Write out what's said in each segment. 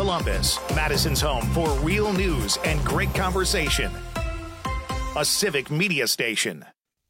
Columbus, Madison's home for real news and great conversation. A Civic Media station.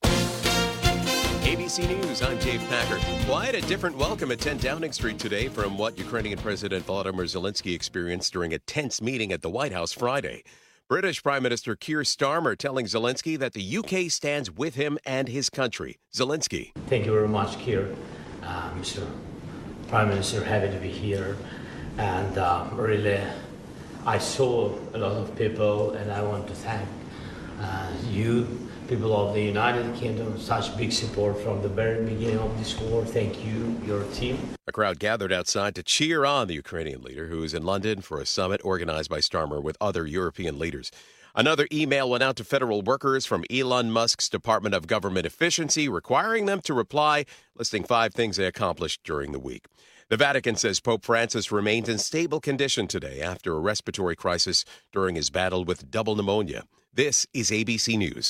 ABC News, I'm Dave Packer. Quite a different welcome at 10 Downing Street today from what Ukrainian President Volodymyr Zelensky experienced during a tense meeting at the White House Friday. British Prime Minister Keir Starmer telling Zelensky that the UK stands with him and his country. Zelensky. Thank you very much, Keir. Mr. Prime Minister, happy to be here. And really, I saw a lot of people, and I want to thank you, people of the United Kingdom, such big support from the very beginning of this war. Thank you, your team. A crowd gathered outside to cheer on the Ukrainian leader, who is in London for a summit organized by Starmer with other European leaders. Another email went out to federal workers from Elon Musk's Department of Government Efficiency, requiring them to reply, listing 5 things they accomplished during the week. The Vatican says Pope Francis remained in stable condition today after a respiratory crisis during his battle with double pneumonia. This is ABC News.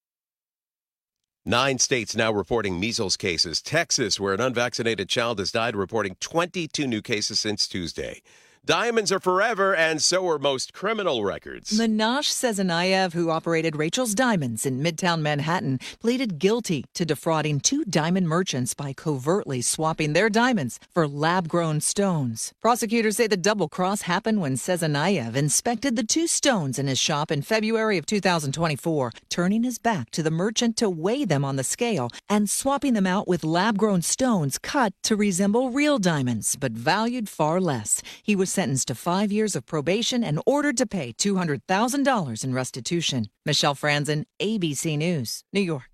9 states now reporting measles cases. Texas, where an unvaccinated child has died, reporting 22 new cases since Tuesday. Diamonds are forever, and so are most criminal records. Minash Sezanayev, who operated Rachel's Diamonds in Midtown Manhattan, pleaded guilty to defrauding 2 diamond merchants by covertly swapping their diamonds for lab-grown stones. Prosecutors say the double cross happened when Sezanayev inspected the 2 stones in his shop in February of 2024, turning his back to the merchant to weigh them on the scale and swapping them out with lab-grown stones cut to resemble real diamonds, but valued far less. He was sentenced to 5 years of probation and ordered to pay $200,000 in restitution. Michelle Franzen, ABC News, New York.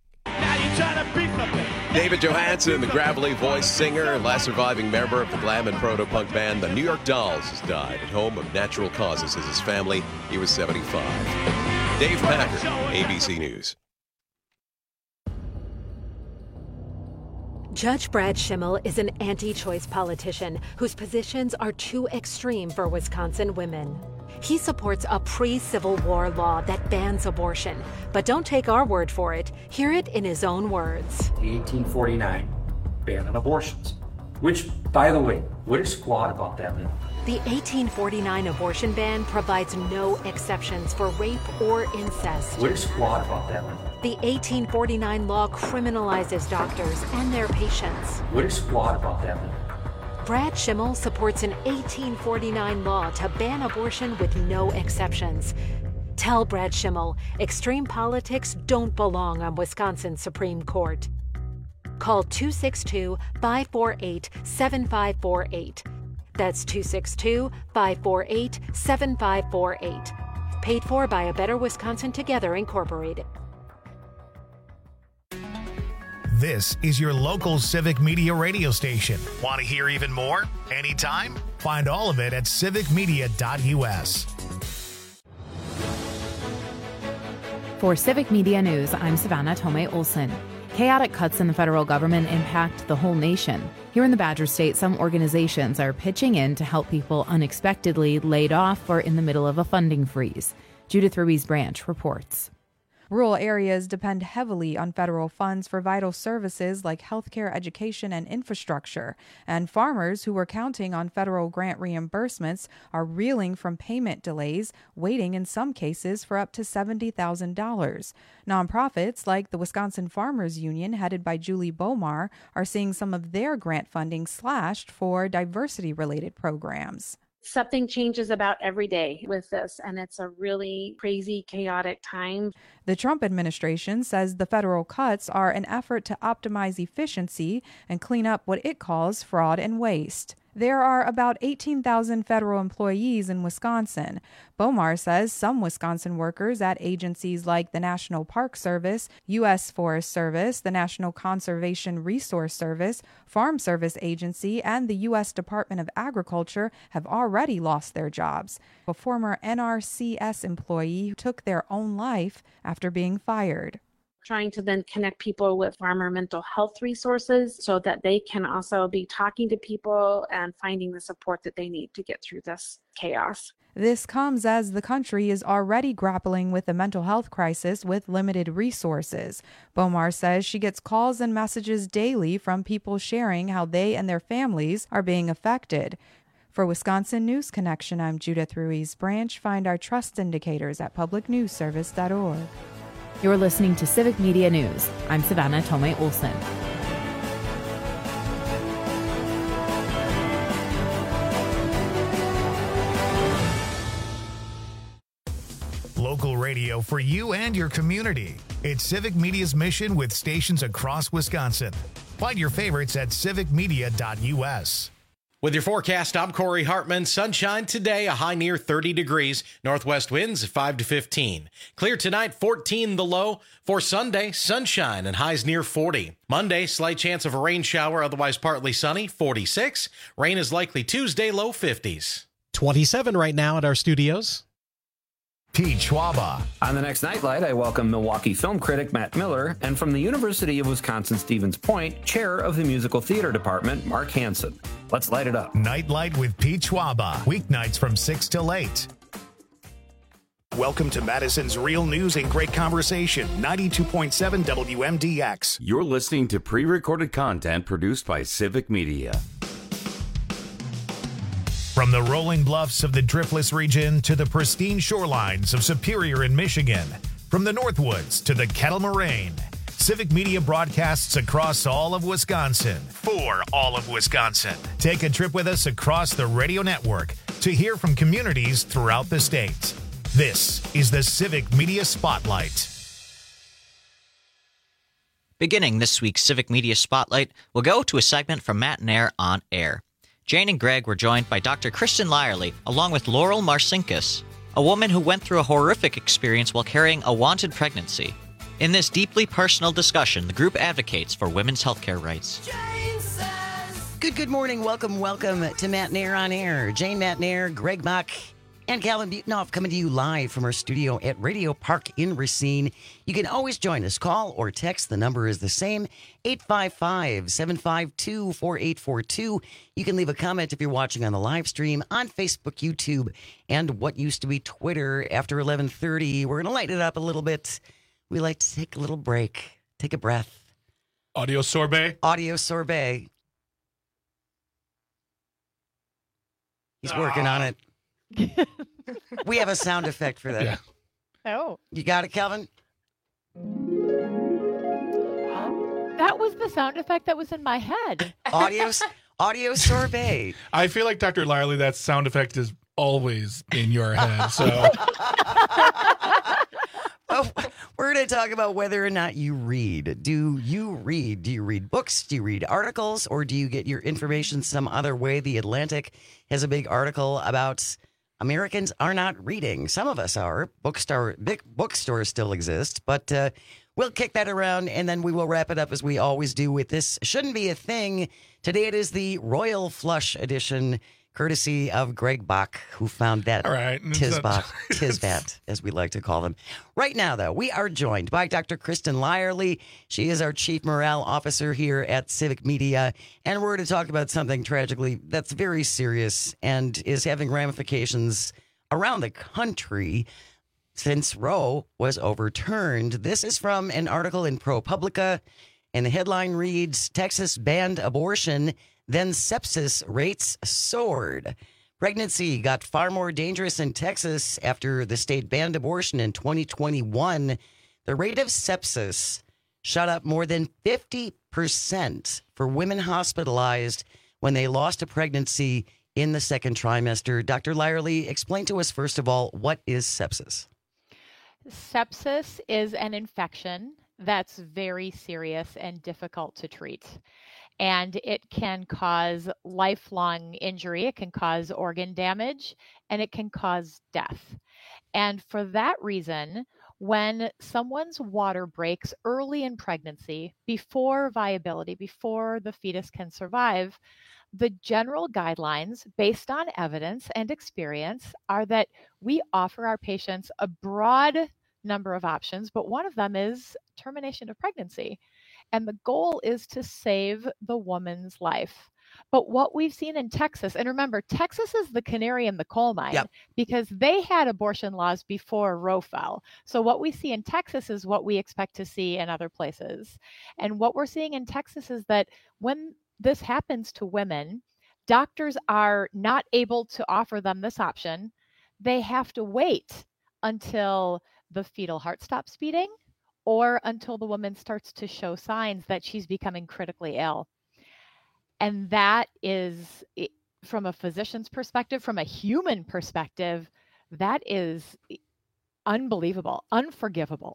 David Johansen, the gravelly voice singer, last surviving member of the glam and proto-punk band The New York Dolls, has died at home of natural causes as his family. He was 75. Dave Packer, ABC News. Judge Brad Schimmel is an anti-choice politician whose positions are too extreme for Wisconsin women. He supports a pre-Civil War law that bans abortion. But don't take our word for it. Hear it in his own words. The 1849 ban on abortions, which, by the way, what is flawed about that law? The 1849 abortion ban provides no exceptions for rape or incest. What is flawed about that law? The 1849 law criminalizes doctors and their patients. What is flawed about that law? Brad Schimmel supports an 1849 law to ban abortion with no exceptions. Tell Brad Schimmel extreme politics don't belong on Wisconsin's Supreme Court. Call 262-548-7548. That's 262-548-7548. Paid for by A Better Wisconsin Together, Incorporated. This is your local Civic Media radio station. Want to hear even more? Anytime? Find all of it at civicmedia.us. For Civic Media News, I'm Savannah Tomei Olson. Chaotic cuts in the federal government impact the whole nation. Here in the Badger State, some organizations are pitching in to help people unexpectedly laid off or in the middle of a funding freeze. Judith Ruiz-Branch reports. Rural areas depend heavily on federal funds for vital services like healthcare, education, and infrastructure. And farmers who were counting on federal grant reimbursements are reeling from payment delays, waiting in some cases for up to $70,000. Nonprofits like the Wisconsin Farmers Union, headed by Julie Bomar, are seeing some of their grant funding slashed for diversity-related programs. Something changes about every day with this, and it's a really crazy, chaotic time. The Trump administration says the federal cuts are an effort to optimize efficiency and clean up what it calls fraud and waste. There are about 18,000 federal employees in Wisconsin. Bomar says some Wisconsin workers at agencies like the National Park Service, U.S. Forest Service, the National Conservation Resource Service, Farm Service Agency, and the U.S. Department of Agriculture have already lost their jobs. A former NRCS employee took their own life after being fired. Trying to then connect people with farmer mental health resources so that they can also be talking to people and finding the support that they need to get through this chaos. This comes as the country is already grappling with a mental health crisis with limited resources. Bomar says she gets calls and messages daily from people sharing how they and their families are being affected. For Wisconsin News Connection, I'm Judith Ruiz Branch. Find our trust indicators at publicnewsservice.org. You're listening to Civic Media News. I'm Savannah Tomei Olson. Local radio for you and your community. It's Civic Media's mission with stations across Wisconsin. Find your favorites at civicmedia.us. With your forecast, I'm Corey Hartman. Sunshine today, a high near 30 degrees. Northwest winds 5 to 15. Clear tonight, 14 the low. For Sunday, sunshine and highs near 40. Monday, slight chance of a rain shower, otherwise partly sunny, 46. Rain is likely Tuesday, low 50s. 27 right now at our studios. Pete Schwaba. On the next Nightlight, I welcome Milwaukee film critic Matt Miller, and from the University of Wisconsin-Stevens Point, chair of the musical theater department, Mark Hansen. Let's light it up. Nightlight with Pete Schwaba. Weeknights from 6 till 8. Welcome to Madison's Real News and Great Conversation, 92.7 WMDX. You're listening to pre-recorded content produced by Civic Media. From the rolling bluffs of the Driftless region to the pristine shorelines of Superior in Michigan, from the Northwoods to the Kettle Moraine, Civic Media broadcasts across all of Wisconsin for all of Wisconsin. Take a trip with us across the radio network to hear from communities throughout the state. This is the Civic Media Spotlight. Beginning this week's Civic Media Spotlight, we'll go to a segment from Matt and Air on Air. Jane and Greg were joined by Dr. Kristen Lyerly, along with Laurel Marcinkus, a woman who went through a horrific experience while carrying a wanted pregnancy. In this deeply personal discussion, the group advocates for women's healthcare rights. Good morning. Welcome to Matt and Air on Air. Jane, Matt and Air, Greg Mock, and Calvin Butenhoff coming to you live from our studio at Radio Park in Racine. You can always join us. Call or text. The number is the same, 855-752-4842. You can leave a comment if you're watching on the live stream on Facebook, YouTube, and what used to be Twitter. After 11:30, we're going to light it up a little bit. We like to take a little break, take a breath. Audio sorbet. He's working on it. We have a sound effect for that. Yeah. Oh. You got it, Calvin? That was the sound effect that was in my head. Audio sorbet. I feel like, Dr. Lyerly, that sound effect is always in your head. So we're going to talk about whether or not you read. Do you read? Do you read books? Do you read articles? Or do you get your information some other way? The Atlantic has a big article about Americans are not reading. Some of us are. Big bookstores still exist, but we'll kick that around, and then we will wrap it up as we always do with This Shouldn't Be a Thing. Today it is the Royal Flush edition, courtesy of Greg Bach, who found that Tisbat, as we like to call them. Right now, though, we are joined by Dr. Kristen Lyerly. She is our Chief Morale Officer here at Civic Media, and we're going to talk about something tragically that's very serious and is having ramifications around the country since Roe was overturned. This is from an article in ProPublica, and the headline reads, Texas banned abortion, then sepsis rates soared. Pregnancy got far more dangerous in Texas after the state banned abortion in 2021. The rate of sepsis shot up more than 50% for women hospitalized when they lost a pregnancy in the second trimester. Dr. Lyerly, explain to us, first of all, what is sepsis? Sepsis is an infection that's very serious and difficult to treat. And it can cause lifelong injury, it can cause organ damage, and it can cause death. And for that reason, when someone's water breaks early in pregnancy, before viability, before the fetus can survive, the general guidelines based on evidence and experience are that we offer our patients a broad number of options, but one of them is termination of pregnancy. And the goal is to save the woman's life. But what we've seen in Texas, and remember, Texas is the canary in the coal mine, because they had abortion laws before Roe fell. So what we see in Texas is what we expect to see in other places. And what we're seeing in Texas is that when this happens to women, doctors are not able to offer them this option. They have to wait until the fetal heart stops beating or until the woman starts to show signs that she's becoming critically ill. And that is, from a physician's perspective, from a human perspective, that is unbelievable, unforgivable.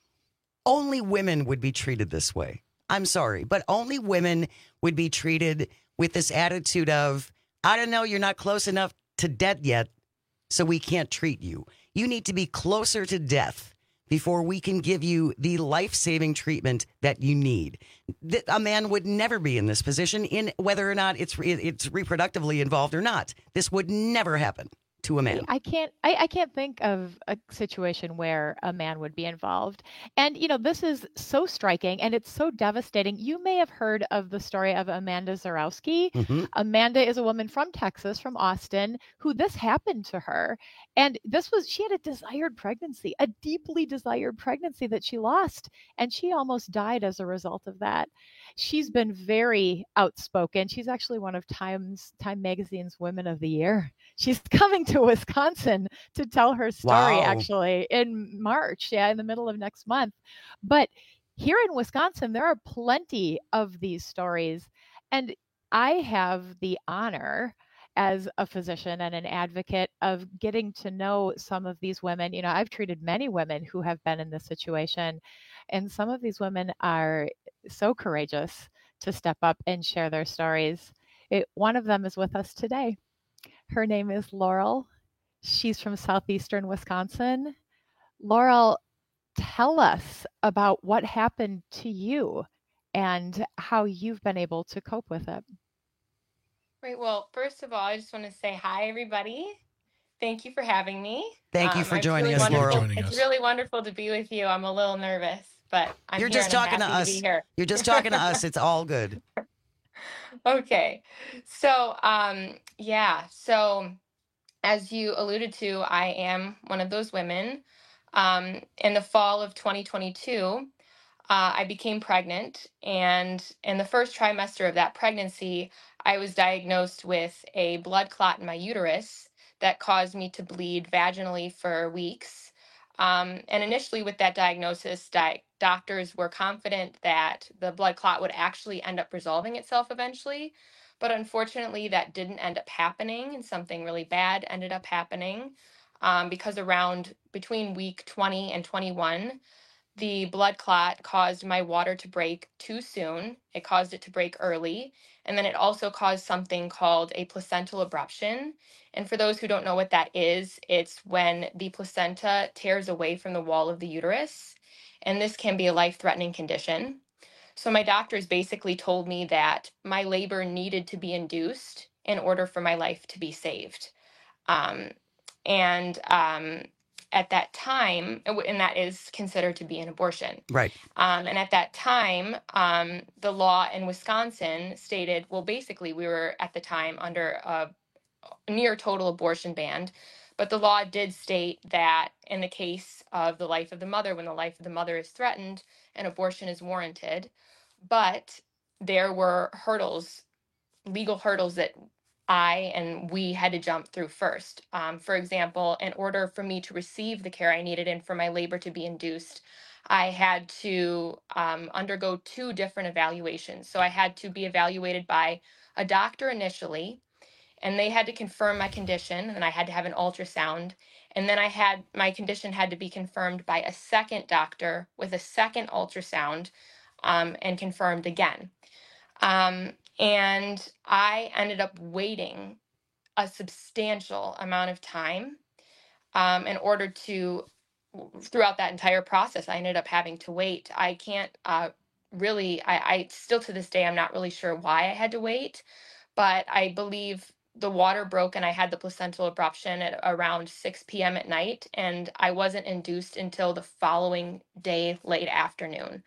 Only women would be treated this way. I'm sorry, but only women would be treated with this attitude of, I don't know, you're not close enough to death yet, so we can't treat you. You need to be closer to death before we can give you the life-saving treatment that you need. A man would never be in this position, in whether or not it's reproductively involved or not. This would never happen to a man. I can't think of a situation where a man would be involved. And, this is so striking and it's so devastating. You may have heard of the story of Amanda Zarowski. Mm-hmm. Amanda is a woman from Texas, from Austin, who this happened to her. And she had a desired pregnancy, a deeply desired pregnancy that she lost. And she almost died as a result of that. She's been very outspoken. She's actually one of Time Magazine's Women of the Year. She's coming to Wisconsin to tell her story, actually, in March, in the middle of next month. But here in Wisconsin, there are plenty of these stories. And I have the honor as a physician and an advocate of getting to know some of these women. I've treated many women who have been in this situation, and some of these women are so courageous to step up and share their stories. One of them is with us today. Her name is Laurel. She's from southeastern Wisconsin. Laurel, tell us about what happened to you and how you've been able to cope with it. Great. Well, first of all, I just want to say hi, everybody. Thank you for having me. Thank you for joining us, Laurel. It's really wonderful to be with you. I'm a little nervous, but You're just talking to us. You're just talking to us. It's all good. Okay. So, So as you alluded to, I am one of those women. In the fall of 2022, I became pregnant. And in the first trimester of that pregnancy, I was diagnosed with a blood clot in my uterus that caused me to bleed vaginally for weeks. And initially with that diagnosis, doctors were confident that the blood clot would actually end up resolving itself eventually. But unfortunately, that didn't end up happening, and something really bad ended up happening because between week 20 and 21, the blood clot caused my water to break too soon. It caused it to break early. And then it also caused something called a placental abruption. And for those who don't know what that is, it's when the placenta tears away from the wall of the uterus. And this can be a life-threatening condition. So my doctors basically told me that my labor needed to be induced in order for my life to be saved. At that time, and that is considered to be an abortion. Right. And at that time, the law in Wisconsin stated, well, basically, we were at the time under a near total abortion ban. But the law did state that in the case of the life of the mother, when the life of the mother is threatened, an abortion is warranted. But there were legal hurdles that we had to jump through first. For example, in order for me to receive the care I needed and for my labor to be induced, I had to undergo 2 different evaluations. So I had to be evaluated by a doctor initially, and they had to confirm my condition, and I had to have an ultrasound. And then my condition had to be confirmed by a second doctor with a second ultrasound and confirmed again. And I ended up waiting a substantial amount of time in order to, throughout that entire process, I ended up having to wait. I can't I still to this day, I'm not really sure why I had to wait, but I believe the water broke and I had the placental abruption at around 6 p.m. at night, and I wasn't induced until the following day, late afternoon.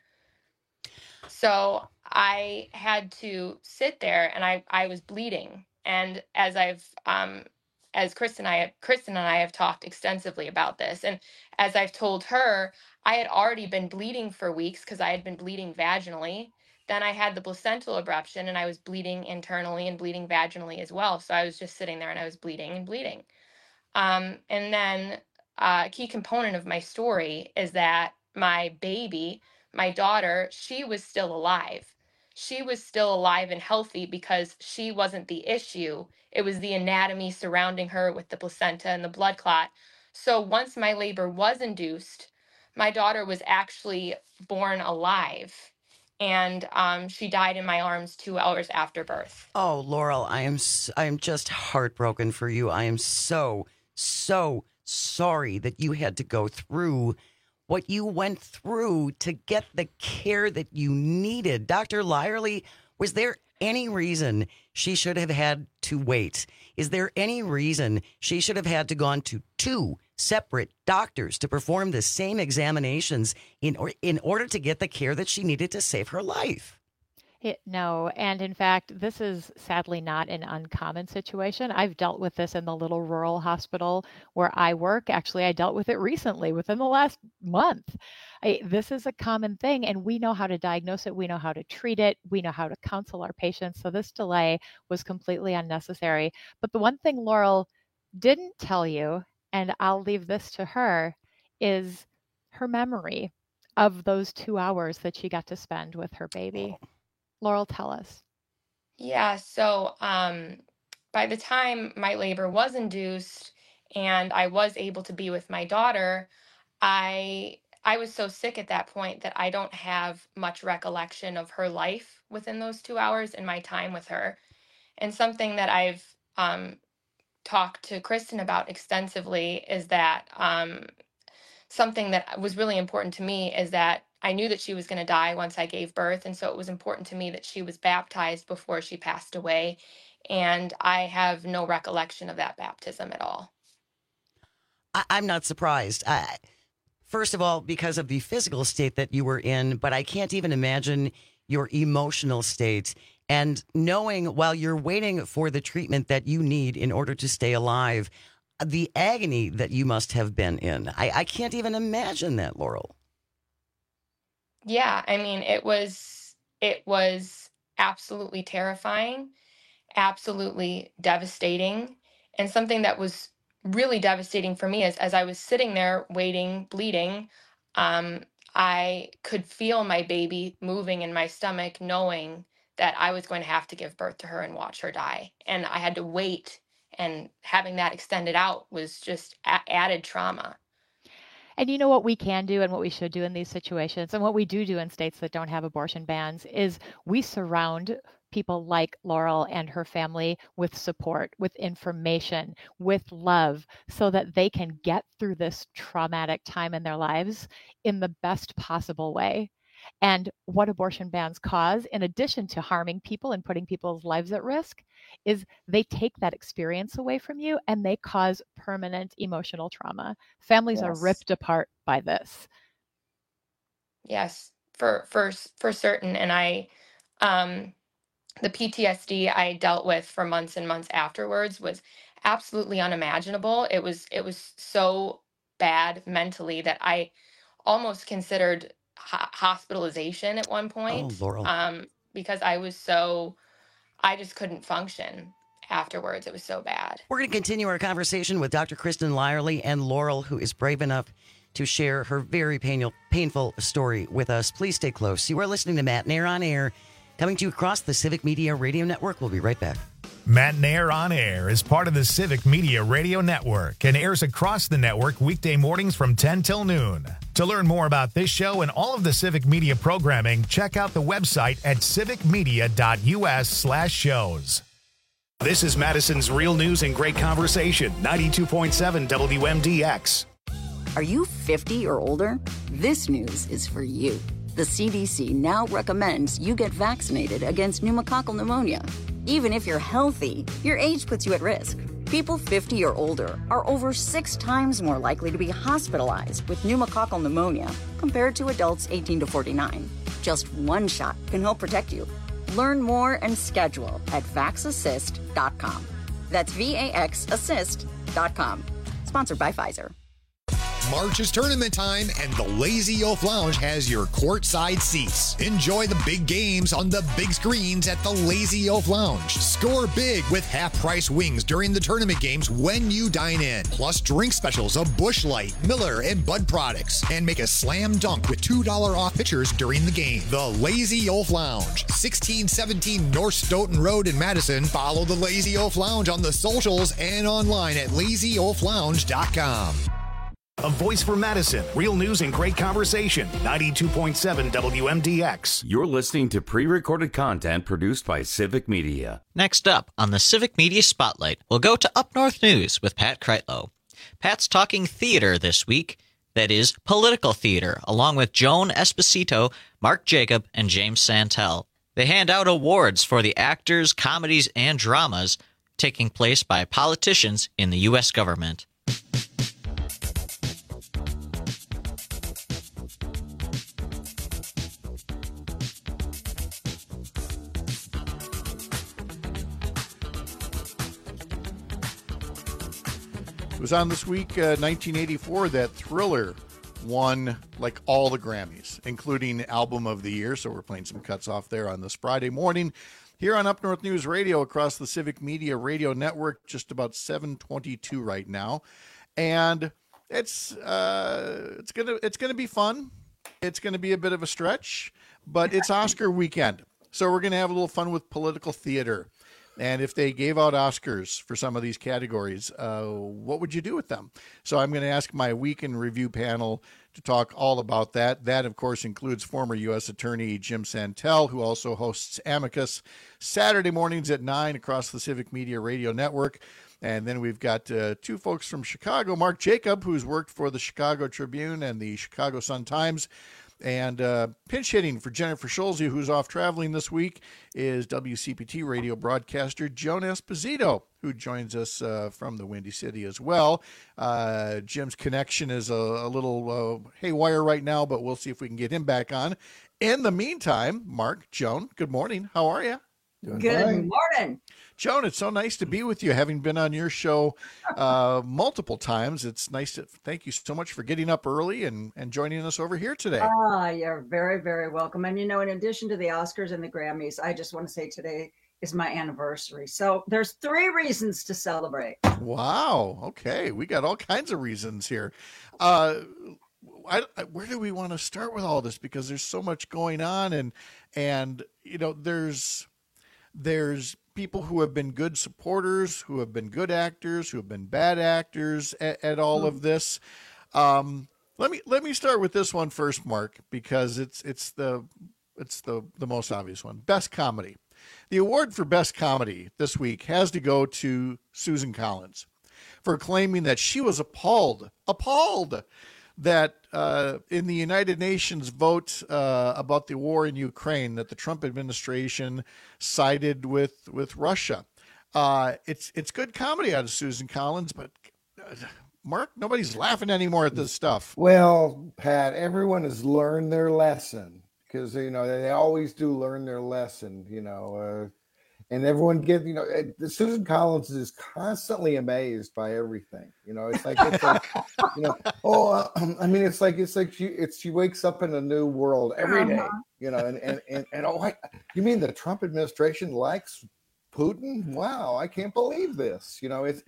So I had to sit there, and I was bleeding. And as Kristen and I have talked extensively about this, and as I've told her, I had already been bleeding for weeks because I had been bleeding vaginally. then I had the placental abruption, and I was bleeding internally and bleeding vaginally as well. So I was just sitting there and I was bleeding and bleeding. And then a key component of my story is that my baby, my daughter, she was still alive. She was still alive and healthy because she wasn't the issue. It was the anatomy surrounding her with the placenta and the blood clot. So once my labor was induced, my daughter was actually born alive. And she died in my arms 2 hours after birth. Oh, Laurel, I am just heartbroken for you. I am so sorry that you had to go through what you went through to get the care that you needed. Dr. Lyerly, was there any reason she should have had to wait? Is there any reason she should have had to gone to 2 separate doctors to perform the same examinations in order to get the care that she needed to save her life? No, and in fact, this is sadly not an uncommon situation. I've dealt with this in the little rural hospital where I work. Actually, I dealt with it recently, within the last month. This is a common thing, and we know how to diagnose it. We know how to treat it. We know how to counsel our patients. So this delay was completely unnecessary. But the one thing Laurel didn't tell you, and I'll leave this to her, is her memory of those 2 hours that she got to spend with her baby. Laurel, tell us. Yeah, so by the time my labor was induced and I was able to be with my daughter, I was so sick at that point that I don't have much recollection of her life within those 2 hours and my time with her. And something that I've talked to Kristen about extensively is that something that was really important to me is that I knew that she was going to die once I gave birth. And so it was important to me that she was baptized before she passed away. And I have no recollection of that baptism at all. I'm not surprised. First of all, because of the physical state that you were in, but I can't even imagine your emotional state. And knowing while you're waiting for the treatment that you need in order to stay alive, the agony that you must have been in. I can't even imagine that, Laurel. Yeah, I mean, it was absolutely terrifying, absolutely devastating. And something that was really devastating for me is as I was sitting there waiting, bleeding, I could feel my baby moving in my stomach, knowing that I was going to have to give birth to her and watch her die. And I had to wait, and having that extended out was just added trauma. And you know what we can do and what we should do in these situations, and what we do in states that don't have abortion bans, is we surround people like Laurel and her family with support, with information, with love, so that they can get through this traumatic time in their lives in the best possible way. And what abortion bans cause, in addition to harming people and putting people's lives at risk, is they take that experience away from you and they cause permanent emotional trauma. Families are ripped apart by this. Yes, for certain. And the PTSD I dealt with for months and months afterwards was absolutely unimaginable. It was so bad mentally that I almost considered hospitalization at one point. Oh, Laurel. Because I just couldn't function afterwards. It was so bad. We're going to continue our conversation with Dr. Kristen Lyerly and Laurel, who is brave enough to share her very painful story with us. Please stay close. You are listening to Matt Nair on Air, coming to you across the Civic Media Radio Network. We'll be right back. Matt Nair on Air is part of the Civic Media Radio Network and airs across the network weekday mornings from 10 till noon. To learn more about this show and all of the Civic Media programming, check out the website at civicmedia.us/shows. This is Madison's Real News and Great Conversation, 92.7 WMDX. Are you 50 or older? This news is for you. The CDC now recommends you get vaccinated against pneumococcal pneumonia. Even if you're healthy, your age puts you at risk. People 50 or older are over 6 times more likely to be hospitalized with pneumococcal pneumonia compared to adults 18 to 49. Just one shot can help protect you. Learn more and schedule at vaxassist.com. That's VAXassist.com. Sponsored by Pfizer. March is tournament time, and the Lazy Oaf Lounge has your courtside seats. Enjoy the big games on the big screens at the Lazy Oaf Lounge. Score big with half-price wings during the tournament games when you dine in. Plus drink specials of Busch Light, Miller, and Bud products. And make a slam dunk with $2 off pitchers during the game. The Lazy Oaf Lounge, 1617 North Stoughton Road in Madison. Follow the Lazy Oaf Lounge on the socials and online at lazyoaflounge.com. A voice for Madison. Real news and great conversation. 92.7 WMDX. You're listening to pre-recorded content produced by Civic Media. Next up on the Civic Media Spotlight, we'll go to Up North News with Pat Kreitlow. Pat's talking theater this week. That is, political theater, along with Joan Esposito, Mark Jacob, and James Santel. They hand out awards for the actors, comedies, and dramas taking place by politicians in the U.S. government. It was on this week, 1984, that Thriller won like all the Grammys, including Album of the Year. So we're playing some cuts off there on this Friday morning here on Up North News Radio across the Civic Media Radio Network, just about 7:22 right now. And it's gonna be fun. It's gonna be a bit of a stretch, but it's Oscar weekend. So we're gonna have a little fun with political theater. And if they gave out Oscars for some of these categories, what would you do with them? So I'm going to ask my Week in Review panel to talk all about that. That, of course, includes former U.S. Attorney Jim Santel, who also hosts Amicus Saturday mornings at 9 across the Civic Media Radio Network. And then we've got two folks from Chicago, Mark Jacob, who's worked for the Chicago Tribune and the Chicago Sun-Times. And pinch hitting for Jennifer Schulze, who's off traveling this week, is WCPT radio broadcaster Joan Esposito, who joins us from the Windy City as well. Jim's connection is a little haywire right now, but we'll see if we can get him back on. In the meantime, Mark, Joan, good morning. How are you? Good morning. Joan, it's so nice to be with you, having been on your show multiple times. It's nice to thank you so much for getting up early and joining us over here today. You're very, very welcome. And, in addition to the Oscars and the Grammys, I just want to say today is my anniversary. So there's 3 reasons to celebrate. Wow. Okay. We got all kinds of reasons here. Where do we want to start with all this? Because there's so much going on and there's people who have been good supporters, who have been good actors, who have been bad actors at all of this. Let me start with this one first, Mark, because it's the most obvious one. Best comedy. The award for best comedy this week has to go to Susan Collins for claiming that she was appalled that in the United Nations vote about the war in Ukraine, that the Trump administration sided with Russia. It's good comedy out of Susan Collins, but Mark, nobody's laughing anymore at this stuff. Well, Pat, everyone has learned their lesson because they always do learn their lesson. And everyone gets, Susan Collins is constantly amazed by everything. It's like she wakes up in a new world every day. You mean the Trump administration likes Putin? Wow, I can't believe this.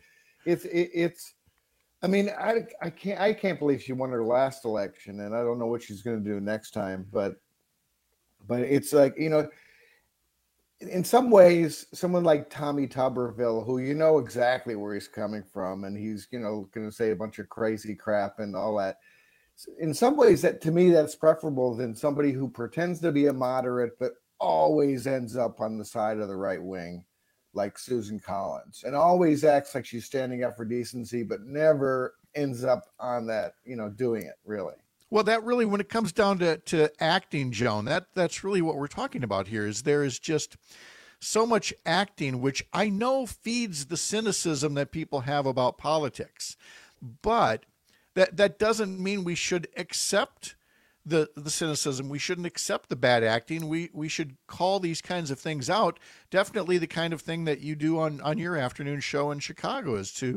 I can't believe she won her last election, and I don't know what she's going to do next time. But it's like in some ways, someone like Tommy Tuberville, who exactly where he's coming from, and he's going to say a bunch of crazy crap and all that. In some ways, that to me, that's preferable than somebody who pretends to be a moderate but always ends up on the side of the right wing, like Susan Collins, and always acts like she's standing up for decency, but never ends up on that, doing it really. Well, that really, when it comes down to acting, Joan, that's really what we're talking about here. Is there is just so much acting, which I know feeds the cynicism that people have about politics, but that doesn't mean we should accept the cynicism. We shouldn't accept the bad acting. We should call these kinds of things out. Definitely the kind of thing that you do on your afternoon show in Chicago is to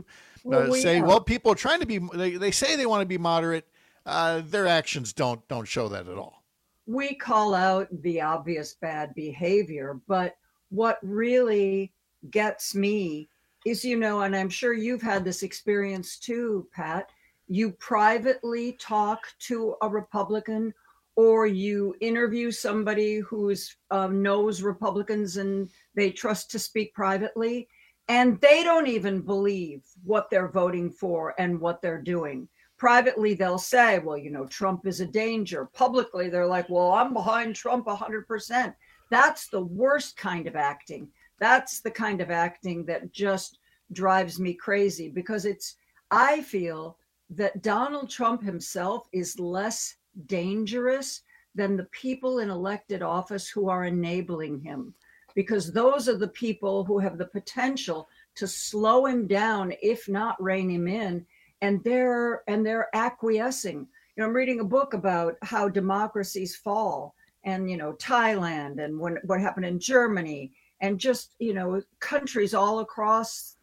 people are trying to be, they say they want to be moderate. Their actions don't show that at all. We call out the obvious bad behavior, but what really gets me is, and I'm sure you've had this experience too, Pat, you privately talk to a Republican or you interview somebody who knows Republicans and they trust to speak privately, and they don't even believe what they're voting for and what they're doing. Privately, they'll say, well, Trump is a danger. Publicly, they're like, well, I'm behind Trump 100%. That's the worst kind of acting. That's the kind of acting that just drives me crazy, because I feel that Donald Trump himself is less dangerous than the people in elected office who are enabling him, because those are the people who have the potential to slow him down, if not rein him in. And they're acquiescing. I'm reading a book about how democracies fall, and Thailand, and what happened in Germany, and just countries all across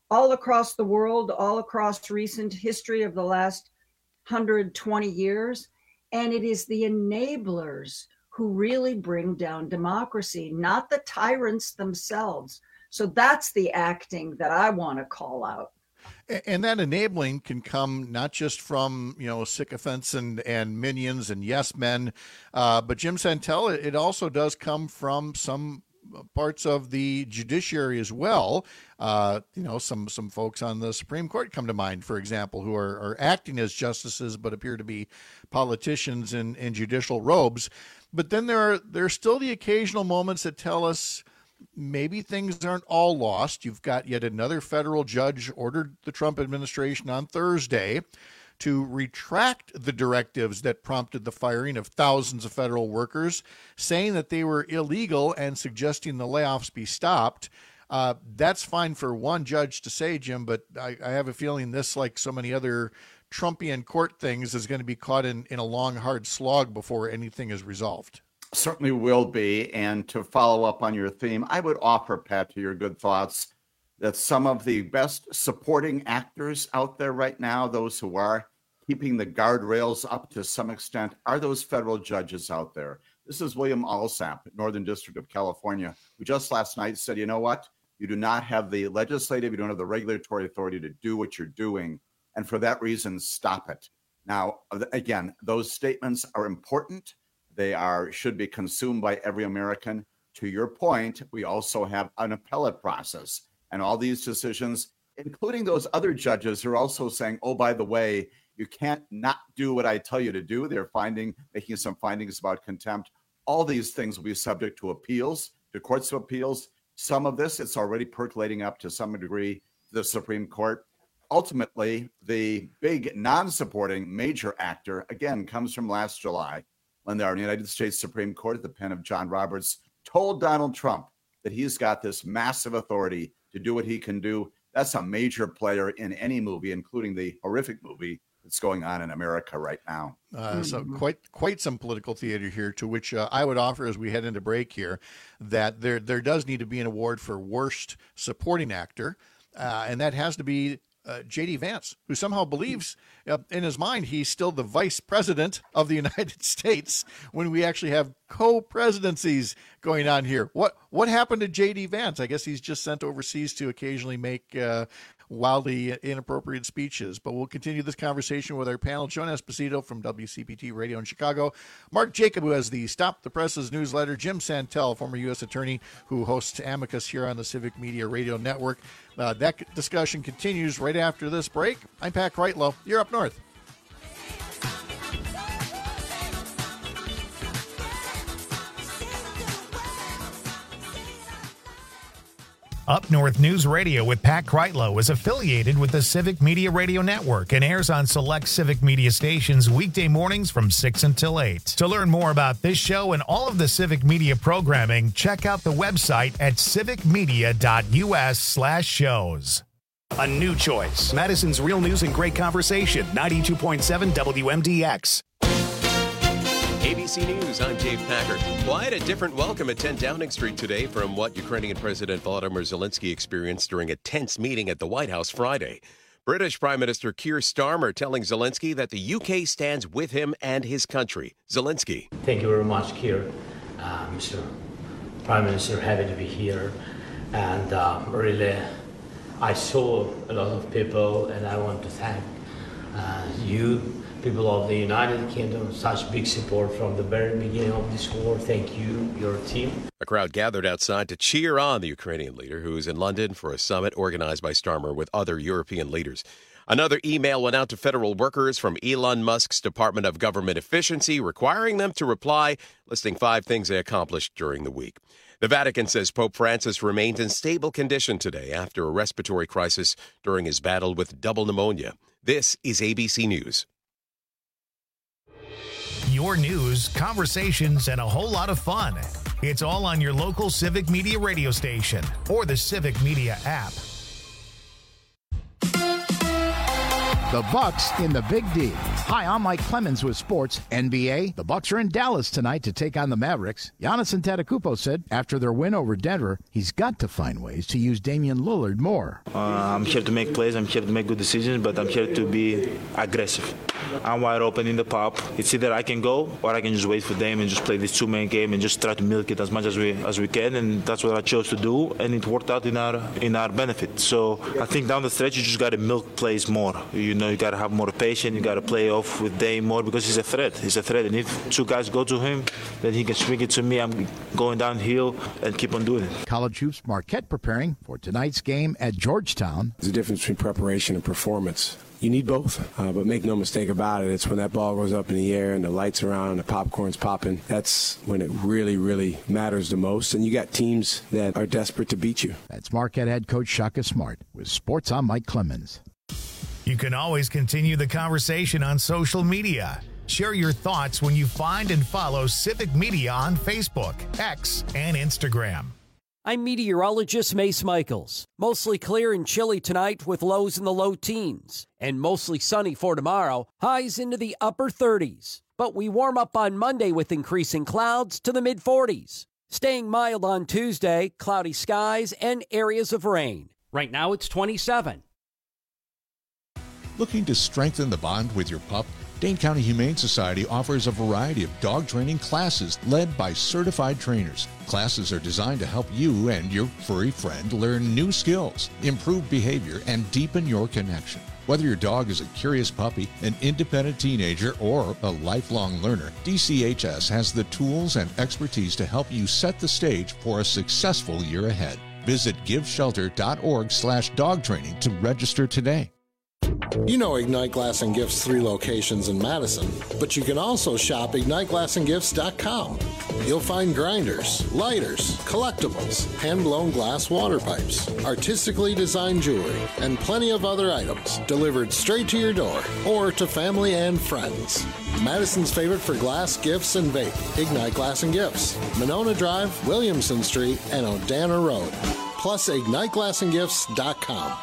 the world, all across recent history of the last 120 years. And it is the enablers who really bring down democracy, not the tyrants themselves. So that's the acting that I want to call out. And that enabling can come not just from, sycophants and minions and yes men, but Jim Santel, it also does come from some parts of the judiciary as well. Some folks on the Supreme Court come to mind, for example, who are acting as justices but appear to be politicians in judicial robes. But then there are still the occasional moments that tell us maybe things aren't all lost. You've got yet another federal judge ordered the Trump administration on Thursday to retract the directives that prompted the firing of thousands of federal workers, saying that they were illegal and suggesting the layoffs be stopped. That's fine for one judge to say, Jim, but I have a feeling this, like so many other Trumpian court things, is going to be caught in a long, hard slog before anything is resolved. Certainly will be. And to follow up on your theme, I would offer, Pat, to your good thoughts, that some of the best supporting actors out there right now, those who are keeping the guardrails up to some extent, are those federal judges out there. This is William Alsap, Northern District of California, who just last night said, you know what? You do not have the legislative, you don't have the regulatory authority to do what you're doing. And for that reason, stop it. Now, again, those statements are important. They should be consumed by every American. To your point, we also have an appellate process. And all these decisions, including those other judges, are also saying, oh, by the way, you can't not do what I tell you to do. They're making some findings about contempt. All these things will be subject to appeals, to courts of appeals. Some of this, it's already percolating up to some degree to the Supreme Court. Ultimately, the big non-supporting major actor, again, comes from last July, when the United States Supreme Court, at the pen of John Roberts, told Donald Trump that he's got this massive authority to do what he can do. That's a major player in any movie, including the horrific movie that's going on in America right now. So quite some political theater here, to which I would offer, as we head into break here, that there does need to be an award for worst supporting actor, and that has to be J.D. Vance, who somehow believes in his mind he's still the vice president of the United States when we actually have co-presidencies going on here. What happened to J.D. Vance? I guess he's just sent overseas to occasionally make wildly inappropriate speeches. But we'll continue this conversation with our panel. Joan Esposito from WCPT Radio in Chicago, Mark Jacob, who has the Stop the Presses newsletter, Jim Santel, former U.S. attorney who hosts Amicus here on the Civic Media Radio Network. That discussion continues right after this break. I'm Pat Kreitlow. You're up north. Up North News Radio with Pat Kreitlow is affiliated with the Civic Media Radio Network and airs on select Civic Media stations weekday mornings from 6 until 8. To learn more about this show and all of the Civic Media programming, check out the website at civicmedia.us/shows. A new choice. Madison's Real News and Great Conversation, 92.7 WMDX. ABC News, I'm Dave Packard. Quite a different welcome at 10 Downing Street today from what Ukrainian President Volodymyr Zelensky experienced during a tense meeting at the White House Friday. British Prime Minister Keir Starmer telling Zelensky that the UK stands with him and his country. Zelensky. Thank you very much, Keir. Mr. Prime Minister, happy to be here. And really, I saw a lot of people, and I want to thank you, people of the United Kingdom, such big support from the very beginning of this war. Thank you, your team. A crowd gathered outside to cheer on the Ukrainian leader, who is in London for a summit organized by Starmer with other European leaders. Another email went out to federal workers from Elon Musk's Department of Government Efficiency, requiring them to reply, listing 5 things they accomplished during the week. The Vatican says Pope Francis remains in stable condition today after a respiratory crisis during his battle with double pneumonia. This is ABC News. Your news, conversations, and a whole lot of fun. It's all on your local Civic Media radio station or the Civic Media app. The Bucks in the Big D. Hi, I'm Mike Clemens with Sports NBA. The Bucks are in Dallas tonight to take on the Mavericks. Giannis Antetokounmpo said after their win over Denver, he's got to find ways to use Damian Lillard more. I'm here to make plays. I'm here to make good decisions, but I'm here to be aggressive. I'm wide open in the pop. It's either I can go or I can just wait for Dame and just play this two-man game and just try to milk it as much as we can, and that's what I chose to do, and it worked out in our benefit. So I think down the stretch you just got to milk plays more. You got to have more patience. You got to play off with Dame more because he's a threat. He's a threat, and if 2 guys go to him, then he can swing it to me. I'm going downhill and keep on doing it. College hoops Marquette preparing for tonight's game at Georgetown. There's a difference between preparation and performance. You need both, but make no mistake about it. It's when that ball goes up in the air and the lights are on and the popcorn's popping. That's when it really, really matters the most. And you got teams that are desperate to beat you. That's Marquette head coach Shaka Smart with Sports. I'm Mike Clemens. You can always continue the conversation on social media. Share your thoughts when you find and follow Civic Media on Facebook, X, and Instagram. I'm meteorologist Mace Michaels. Mostly clear and chilly tonight with lows in the low teens. And mostly sunny for tomorrow, highs into the upper 30s. But we warm up on Monday with increasing clouds to the mid-40s. Staying mild on Tuesday, cloudy skies and areas of rain. Right now it's 27. Looking to strengthen the bond with your pup? Dane County Humane Society offers a variety of dog training classes led by certified trainers. Classes are designed to help you and your furry friend learn new skills, improve behavior, and deepen your connection. Whether your dog is a curious puppy, an independent teenager, or a lifelong learner, DCHS has the tools and expertise to help you set the stage for a successful year ahead. Visit giveshelter.org/dog training to register today. You know Ignite Glass and Gifts' 3 locations in Madison, but you can also shop IgniteGlassandGifts.com. You'll find grinders, lighters, collectibles, hand-blown glass water pipes, artistically designed jewelry, and plenty of other items delivered straight to your door or to family and friends. Madison's favorite for glass, gifts, and vape, Ignite Glass and Gifts, Monona Drive, Williamson Street, and Odana Road. Plus, IgniteGlassandGifts.com.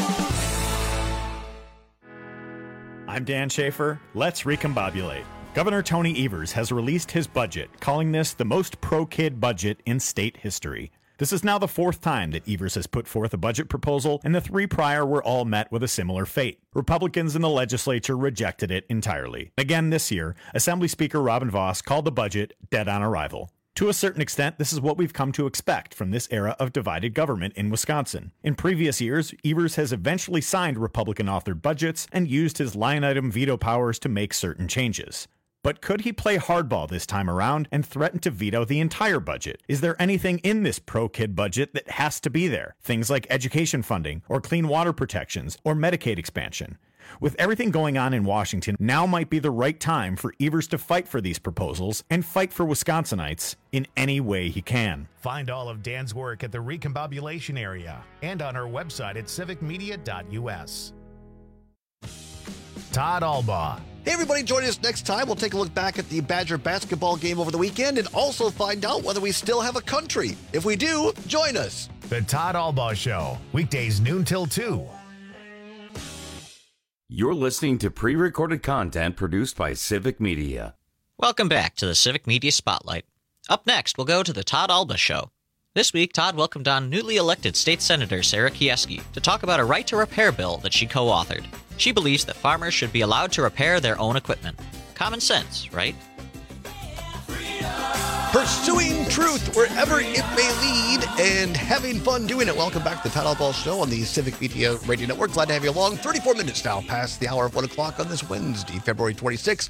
I'm Dan Schaefer. Let's recombobulate. Governor Tony Evers has released his budget, calling this the most pro-kid budget in state history. This is now the 4th time that Evers has put forth a budget proposal, and the 3 prior were all met with a similar fate. Republicans in the legislature rejected it entirely. Again this year, Assembly Speaker Robin Vos called the budget dead on arrival. To a certain extent, this is what we've come to expect from this era of divided government in Wisconsin. In previous years, Evers has eventually signed Republican-authored budgets and used his line-item veto powers to make certain changes. But could he play hardball this time around and threaten to veto the entire budget? Is there anything in this pro-kid budget that has to be there? Things like education funding, or clean water protections, or Medicaid expansion. With everything going on in Washington, now might be the right time for Evers to fight for these proposals and fight for Wisconsinites in any way he can. Find all of Dan's work at the Recombobulation area and on our website at civicmedia.us. Todd Albaugh. Hey everybody, join us next time. We'll take a look back at the Badger basketball game over the weekend and also find out whether we still have a country. If we do, join us. The Todd Albaugh Show, weekdays noon till 2. You're listening to pre-recorded content produced by Civic Media. Welcome back to the Civic Media Spotlight. Up next, we'll go to the Todd Albaugh Show. This week, Todd welcomed on newly elected State Senator Sarah Kieski to talk about a right to repair bill that she co-authored. She believes that farmers should be allowed to repair their own equipment. Common sense, right? Pursuing truth wherever it may lead and having fun doing it. Welcome back to the Pat Albaugh Show on the Civic Media Radio Network. Glad to have you along. 34 minutes now past the hour of 1 o'clock on this Wednesday, February 26,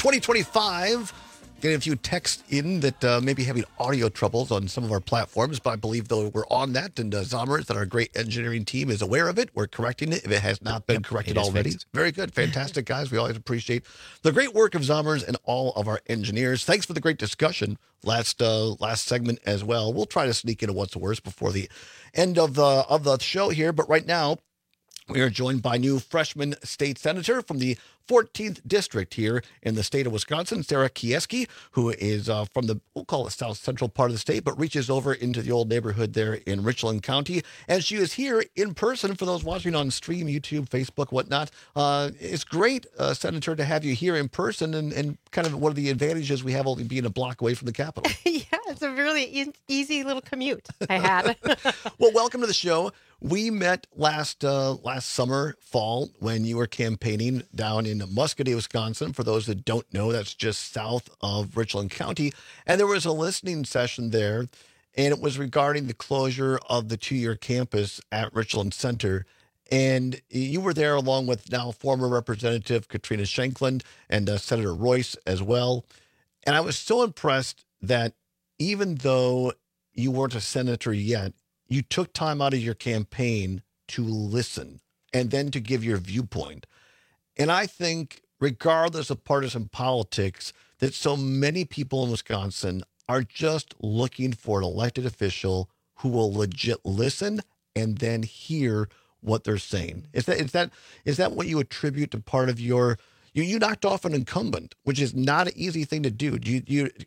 2025. Getting a few texts in that may be having audio troubles on some of our platforms, but I believe, though, we're on that, and Zommers, that our great engineering team is aware of it. We're correcting it if it has not been corrected already. Fixed. Very good. Fantastic, guys. We always appreciate the great work of Zommers and all of our engineers. Thanks for the great discussion last segment as well. We'll try to sneak into what's the worst before the end of the show here, but right now, we are joined by new freshman state senator from the 14th district here in the state of Wisconsin, Sarah Kieski, who is from the, we'll call it south central part of the state, but reaches over into the old neighborhood there in Richland County. And she is here in person for those watching on stream, YouTube, Facebook, whatnot. It's great, Senator, to have you here in person and kind of one of the advantages we have only being a block away from the Capitol. Yeah, it's a really easy little commute I had. Well, welcome to the show. We met last summer, fall, when you were campaigning down in Muscatine, Wisconsin. For those that don't know, that's just south of Richland County. And there was a listening session there, and it was regarding the closure of the two-year campus at Richland Center. And you were there along with now former Representative Katrina Shankland and Senator Royce as well. And I was so impressed that even though you weren't a senator yet, you took time out of your campaign to listen and then to give your viewpoint. And I think, regardless of partisan politics, that so many people in Wisconsin are just looking for an elected official who will legit listen and then hear what they're saying. Is that what you attribute to part of your? You knocked off an incumbent, which is not an easy thing to do. Do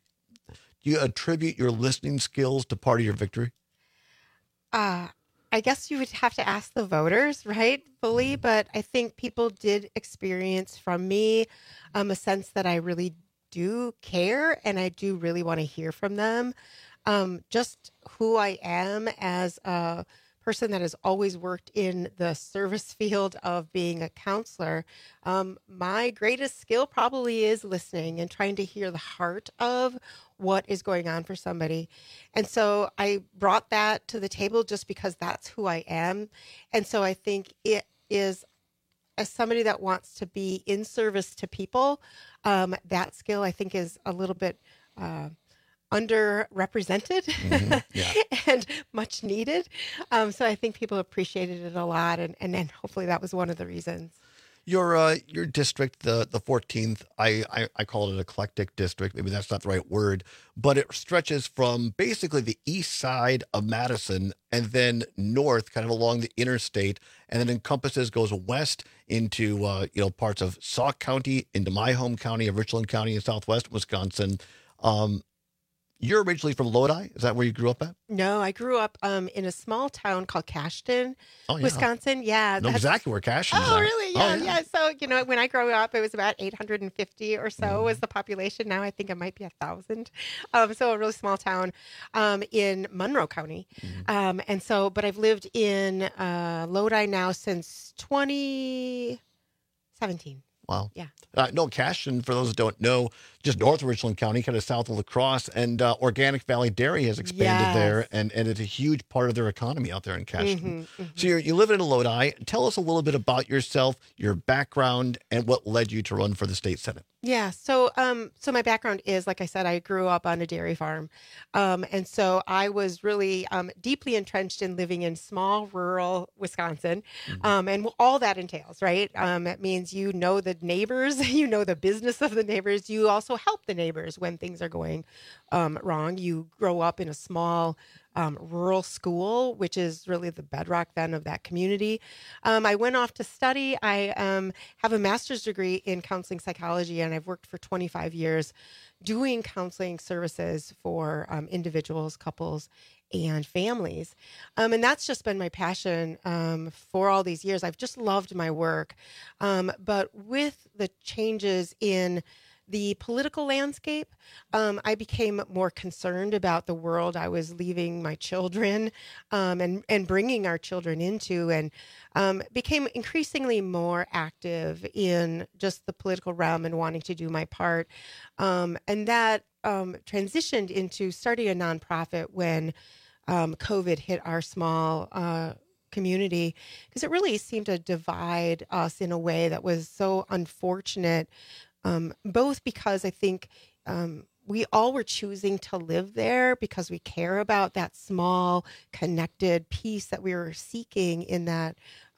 you attribute your listening skills to part of your victory? I guess you would have to ask the voters, right, fully. But I think people did experience from me a sense that I really do care and I do really want to hear from them. Just who I am as a person that has always worked in the service field of being a counselor. My greatest skill probably is listening and trying to hear the heart of what is going on for somebody. And so I brought that to the table just because that's who I am. And so I think it is, as somebody that wants to be in service to people, that skill I think is a little bit underrepresented and much needed. So I think people appreciated it a lot. And hopefully that was one of the reasons. Your district, the 14th, I call it an eclectic district. Maybe that's not the right word, but it stretches from basically the east side of Madison and then north, kind of along the interstate, and then goes west into parts of Sauk County, into my home county of Richland County in southwest Wisconsin. You're originally from Lodi. Is that where you grew up at? No, I grew up in a small town called Cashton, Wisconsin. Yeah. I know exactly where Cashton is. Oh, really? Yeah. So, when I grew up, it was about 850 or so was the population. Now I think it might be 1,000. So a really small town in Monroe County. But I've lived in Lodi now since 2017. Wow. Yeah. No, Cashton, for those that don't know, just north of Richland County, kind of south of La Crosse, and Organic Valley Dairy has expanded there, and it's a huge part of their economy out there in Cashton. So you live in Lodi. Tell us a little bit about yourself, your background, and what led you to run for the state senate. Yeah. So my background is, like I said, I grew up on a dairy farm. And so I was really deeply entrenched in living in small rural Wisconsin. And all that entails, right? It means you know the neighbors, you know the business of the neighbors. You also help the neighbors when things are going wrong. You grow up in a small rural school, which is really the bedrock then of that community. I went off to study. I have a master's degree in counseling psychology, and I've worked for 25 years doing counseling services for individuals, couples, and families. And that's just been my passion for all these years. I've just loved my work. But with the changes in the political landscape, I became more concerned about the world I was leaving my children and bringing our children into, and became increasingly more active in just the political realm and wanting to do my part. And that transitioned into starting a nonprofit when COVID hit our small community, because it really seemed to divide us in a way that was so unfortunate. Both because I think we all were choosing to live there because we care about that small, connected piece that we were seeking in that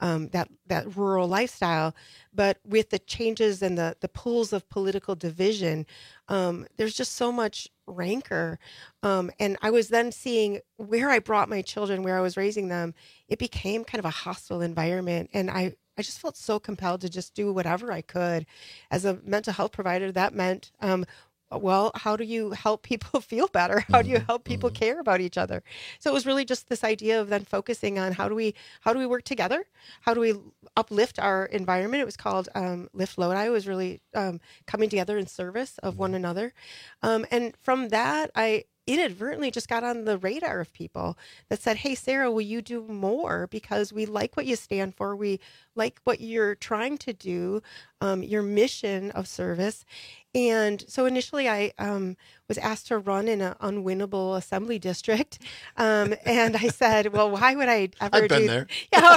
rural lifestyle. But with the changes and the pulls of political division, there's just so much rancor. And I was then seeing where I brought my children, where I was raising them, it became kind of a hostile environment. And I just felt so compelled to just do whatever I could. As a mental health provider, that meant, well, how do you help people feel better? How do you help people care about each other? So it was really just this idea of then focusing on how do we work together? How do we uplift our environment? It was called Lift Lodi. It was really coming together in service of one another. And from that, I inadvertently just got on the radar of people that said, hey, Sarah, will you do more? Because we like what you stand for. We like what you're trying to do, your mission of service. And so initially I was asked to run in an unwinnable assembly district. And I said, well, why would I ever I've been there. Yeah.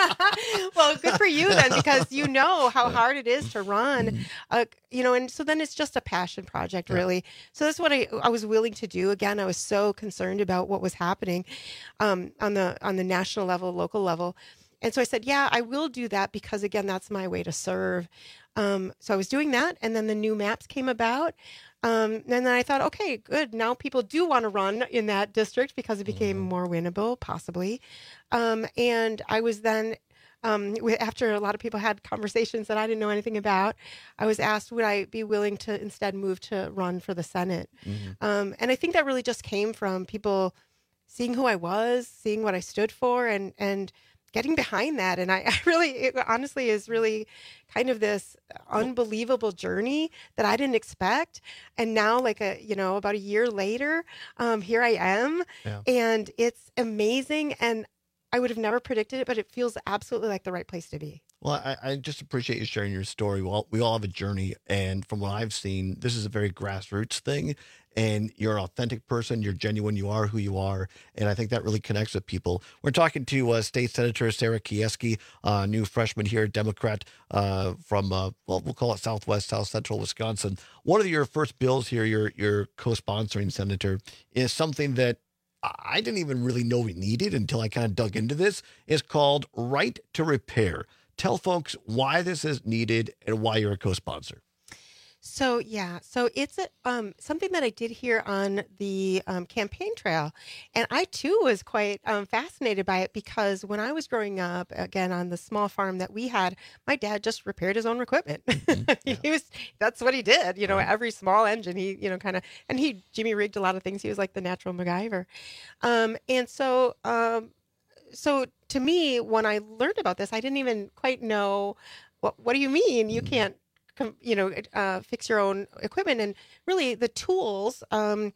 Well, good for you then, because you know how hard it is to run, and so then it's just a passion project, really. So that's what I was willing to do. Again, I was so concerned about what was happening on the national level, local level. And so I said, yeah, I will do that because, again, that's my way to serve. So I was doing that. And then the new maps came about. And then I thought, okay, good. Now people do want to run in that district because it became more winnable, possibly. And I was then, after a lot of people had conversations that I didn't know anything about, I was asked, would I be willing to instead move to run for the Senate? And I think that really just came from people seeing who I was, seeing what I stood for, and getting behind that. And I really, it honestly is really kind of this unbelievable journey that I didn't expect. And now, about a year later, here I am. Yeah. And it's amazing. And I would have never predicted it, but it feels absolutely like the right place to be. Well, I just appreciate you sharing your story. Well, we all have a journey. And from what I've seen, this is a very grassroots thing. And you're an authentic person. You're genuine. You are who you are. And I think that really connects with people. We're talking to State Senator Sarah Kieski, new freshman here, Democrat from, we'll call it South Central Wisconsin. One of your first bills here, you're co-sponsoring, Senator, is something that I didn't even really know we needed until I kind of dug into this. It's called Right to Repair. Tell folks why this is needed and why you're a co-sponsor. So it's something that I did here on the campaign trail. And I, too, was quite fascinated by it because when I was growing up, again, on the small farm that we had, my dad just repaired his own equipment. That's what he did. Every small engine, he, and he Jimmy rigged a lot of things. He was like the natural MacGyver. And so to me, when I learned about this, I didn't even quite know, what do you mean you can't fix your own equipment? And really the tools and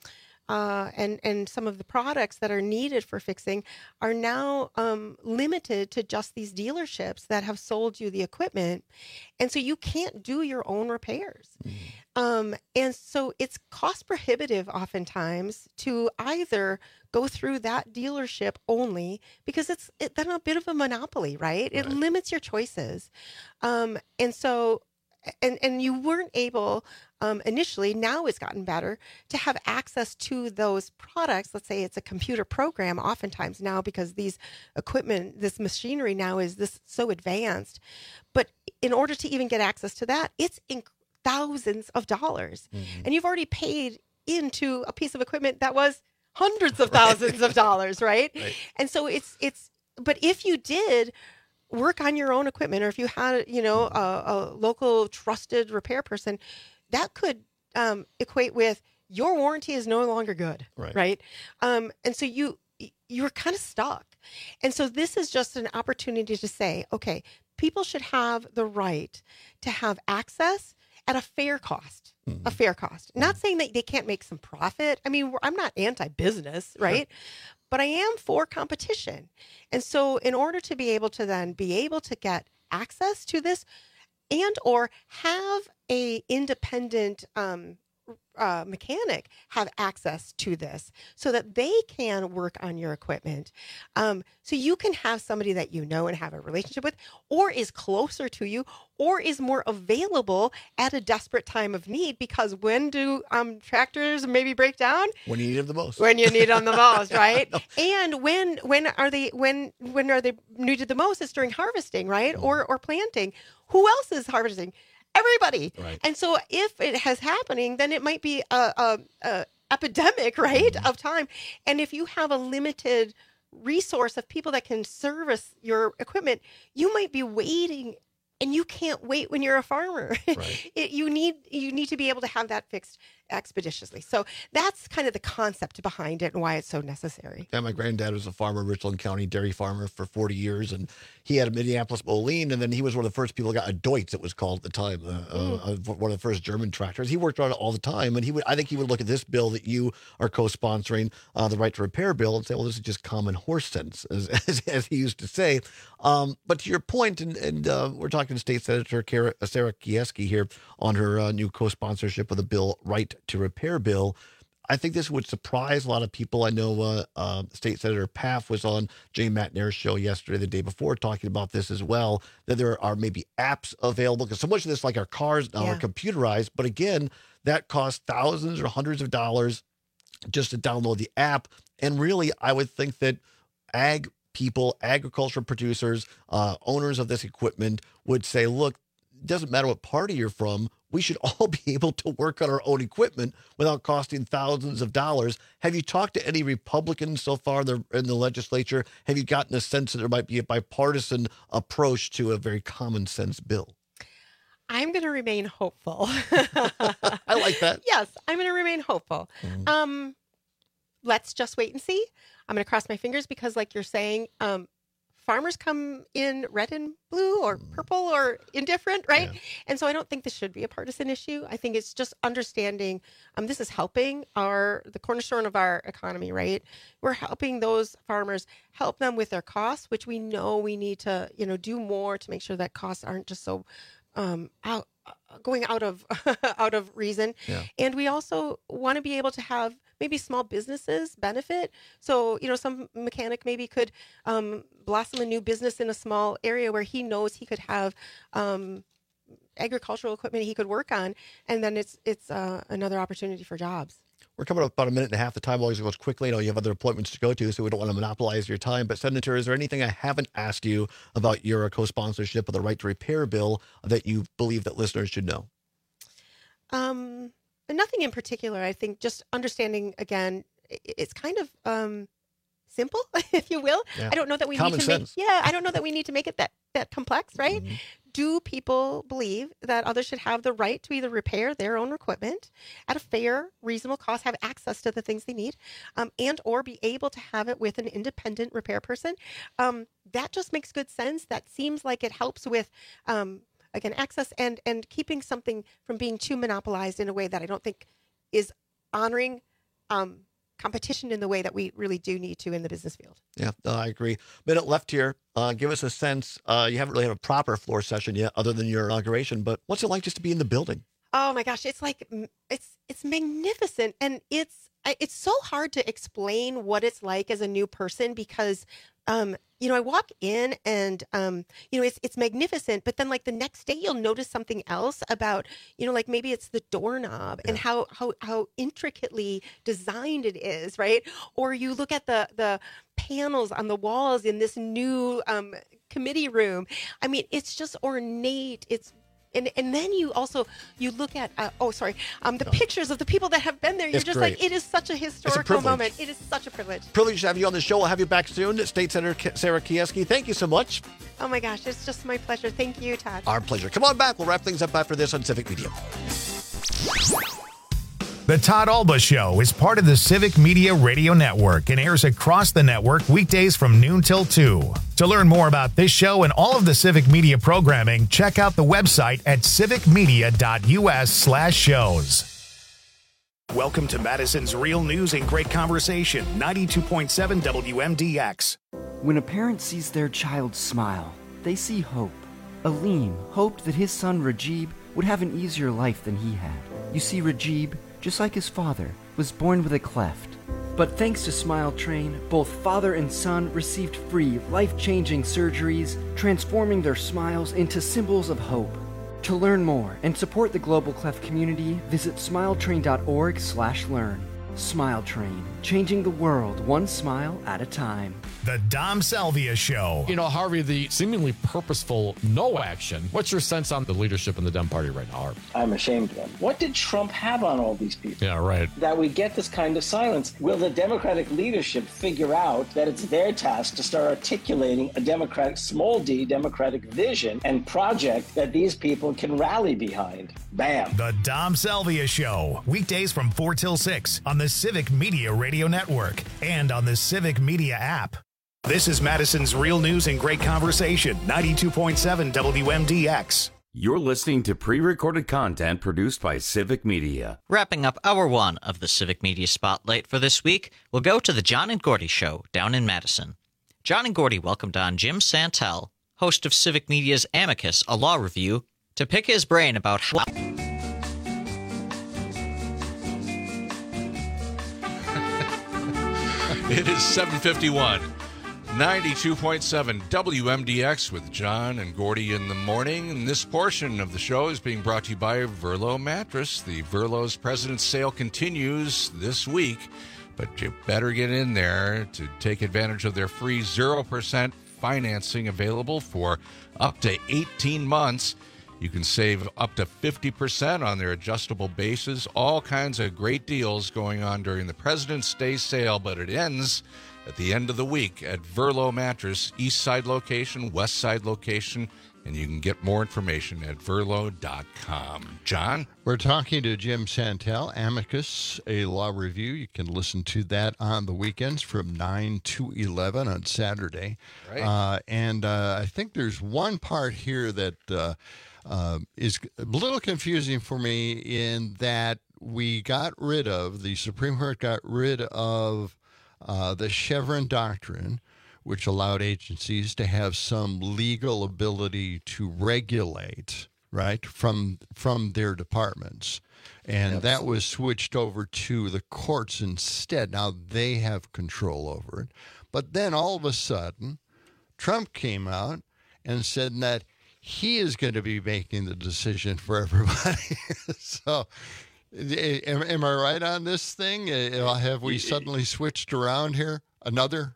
some of the products that are needed for fixing are now limited to just these dealerships that have sold you the equipment. And so you can't do your own repairs. And so it's cost prohibitive oftentimes to either go through that dealership only because it's then a bit of a monopoly, right? It limits your choices. And so And you weren't able initially, now it's gotten better, to have access to those products. Let's say it's a computer program oftentimes now because these equipment, this machinery now is this so advanced. But in order to even get access to that, it's in thousands of dollars. And you've already paid into a piece of equipment that was hundreds of thousands of dollars, right? And so but if you did work on your own equipment, or if you had, a local trusted repair person, that could equate with your warranty is no longer good, right? And so you're kind of stuck. And so this is just an opportunity to say, okay, people should have the right to have access at a fair cost. a fair cost. Not saying that they can't make some profit. I mean, I'm not anti-business, right? But I am for competition. And so in order to be able to then be able to get access to this and or have a independent mechanic have access to this so that they can work on your equipment. So you can have somebody that you know and have a relationship with, or is closer to you, or is more available at a desperate time of need. Because when do tractors maybe break down? When you need them the most. When you need them the most, right? And when are they needed the most? It's during harvesting, right? Or planting. Who else is harvesting? Everybody. Right. And so if it has happening, then it might be a epidemic, right, of time. And if you have a limited resource of people that can service your equipment, you might be waiting, and you can't wait when you're a farmer. Right. You need to be able to have that fixed expeditiously. So that's kind of the concept behind it and why it's so necessary. Yeah, my granddad was a farmer, Richland County dairy farmer for 40 years, and he had a Minneapolis Moline, and then he was one of the first people that got a Deutz, it was called at the time, one of the first German tractors. He worked on it all the time, and I think he would look at this bill that you are co-sponsoring, the right to repair bill, and say, well, this is just common horse sense, as he used to say. But to your point, and we're talking to State Senator Sarah Kieski here on her new co-sponsorship of the bill, Right to Repair bill. I think this would surprise a lot of people. I know State Senator Paff was on Jay McNair's show yesterday, the day before, talking about this as well, that there are maybe apps available, because so much of this, like our cars now, are computerized. But again, that costs thousands or hundreds of dollars just to download the app. And really, I would think that agricultural producers, owners of this equipment would say, look, it doesn't matter what party you're from, we should all be able to work on our own equipment without costing thousands of dollars. Have you talked to any Republicans so far in the legislature? Have you gotten a sense that there might be a bipartisan approach to a very common sense bill? I'm going to remain hopeful. I like that. Yes, I'm going to remain hopeful. Let's just wait and see. I'm going to cross my fingers because, like you're saying, farmers come in red and blue or purple or indifferent, right? Yeah. And so I don't think this should be a partisan issue. I think it's just understanding this is helping the cornerstone of our economy, right? We're helping those farmers, help them with their costs, which we know we need to, do more to make sure that costs aren't just so going out of reason. Yeah. And we also want to be able to have maybe small businesses benefit. So, some mechanic maybe could blossom a new business in a small area where he knows he could have agricultural equipment he could work on. And then it's another opportunity for jobs. We're coming up about a minute and a half. The time always goes quickly. I know you have other appointments to go to, so we don't want to monopolize your time. But, Senator, is there anything I haven't asked you about your co-sponsorship of the Right to Repair bill that you believe that listeners should know? Nothing in particular. I think just understanding, again, it's kind of simple, if you will. Yeah. I don't know that we need to I don't know that we need to make it that complex, right? Mm-hmm. Do people believe that others should have the right to either repair their own equipment at a fair, reasonable cost, have access to the things they need, and or be able to have it with an independent repair person? That just makes good sense. That seems like it helps with again, access and keeping something from being too monopolized in a way that I don't think is honoring competition in the way that we really do need to in the business field. Yeah, I agree. Minute left here. Give us a sense. You haven't really had a proper floor session yet other than your inauguration, but what's it like just to be in the building? Oh my gosh, it's like, it's magnificent. And it's so hard to explain what it's like as a new person because, I walk in and, it's magnificent, but then like the next day you'll notice something else about, like maybe it's the doorknob and how intricately designed it is, right? Or you look at the panels on the walls in this new committee room. I mean, it's just ornate. And then you look at the pictures of the people that have been there. You're just great. Like, it is such a historical moment. It is such a privilege. Privilege to have you on the show. I'll have you back soon. State Senator Sarah Kieski, thank you so much. Oh my gosh, it's just my pleasure. Thank you, Todd. Our pleasure. Come on back. We'll wrap things up after this on Civic Media. The Todd Alba Show is part of the Civic Media Radio Network and airs across the network weekdays from noon till 2. To learn more about this show and all of the Civic Media programming, check out the website at civicmedia.us/shows. Welcome to Madison's Real News and Great Conversation, 92.7 WMDX. When a parent sees their child smile, they see hope. Aleem hoped that his son Rajib would have an easier life than he had. You see, Rajib, just like his father, was born with a cleft. But thanks to Smile Train, both father and son received free, life-changing surgeries, transforming their smiles into symbols of hope. To learn more and support the Global Cleft community, visit smiletrain.org/learn. Smile Train, changing the world one smile at a time. The Dom Salvia Show. You know, Harvey, the seemingly purposeful no action. What's your sense on the leadership in the Dem Party right now, Harvey? I'm ashamed of them. What did Trump have on all these people? Yeah, right. That we get this kind of silence. Will the Democratic leadership figure out that it's their task to start articulating a Democratic, small d, Democratic vision and project that these people can rally behind? Bam. The Dom Salvia Show. Weekdays from 4 till 6 on the Civic Media Radio Network and on the Civic Media app. This is Madison's Real News and Great Conversation, 92.7 WMDX. You're listening to pre-recorded content produced by Civic Media. Wrapping up hour one of the Civic Media Spotlight for this week, we'll go to the John and Gordy Show down in Madison. John and Gordy welcomed on Jim Santel, host of Civic Media's Amicus, a law review, to pick his brain about how... It is 7:51. 92.7 WMDX with John and Gordy in the morning. And this portion of the show is being brought to you by Verlo Mattress. The Verlo's President's Sale continues this week, but you better get in there to take advantage of their free 0% financing available for up to 18 months. You can save up to 50% on their adjustable bases. All kinds of great deals going on during the President's Day sale, but it ends at the end of the week at Verlo Mattress, East Side location, West Side location, and you can get more information at verlo.com. John? We're talking to Jim Santel, Amicus, a law review. You can listen to that on the weekends from 9 to 11 on Saturday. Right. And I think there's one part here that is a little confusing for me in that the Supreme Court got rid of the Chevron doctrine, which allowed agencies to have some legal ability to regulate, right, from their departments. And that was switched over to the courts instead. Now they have control over it. But then all of a sudden, Trump came out and said that he is going to be making the decision for everybody. So am I right on this thing? Have we suddenly switched around here? Another?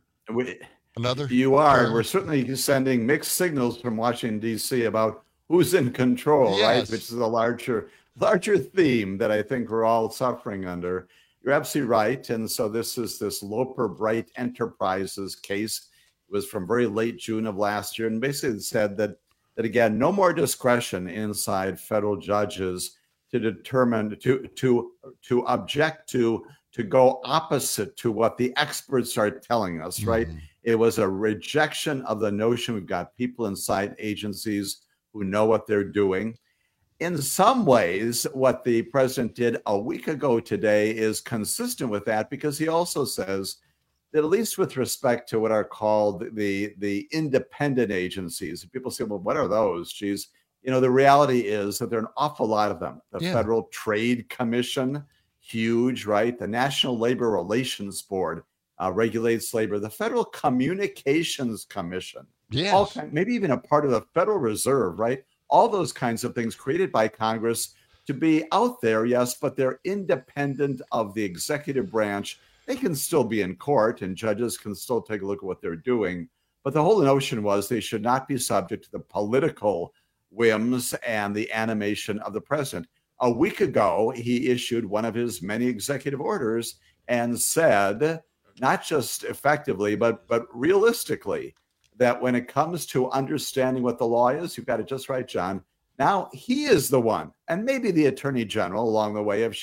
You are. term? We're certainly sending mixed signals from Washington, D.C. about who's in control, right? Yes. Which is a larger theme that I think we're all suffering under. You're absolutely right. And so this is this Loper Bright Enterprises case. It was from very late June of last year. And basically it said that again, no more discretion inside federal judges to determine, to object to go opposite to what the experts are telling us, right? Mm-hmm. It was a rejection of the notion we've got people inside agencies who know what they're doing. In some ways, what the president did a week ago today is consistent with that, because he also says that at least with respect to what are called the independent agencies, people say, well, what are those? Geez, the reality is that there are an awful lot of them. The Federal Trade Commission, huge, right? The National Labor Relations Board regulates labor. The Federal Communications Commission, maybe even a part of the Federal Reserve, right? All those kinds of things created by Congress to be out there, yes, but they're independent of the executive branch. They can still be in court and judges can still take a look at what they're doing. But the whole notion was they should not be subject to the political whims and the animation of the president. A week ago, he issued one of his many executive orders and said, not just effectively, but realistically, that when it comes to understanding what the law is, you've got it just right, John. Now he is the one, and maybe the attorney general along the way, if she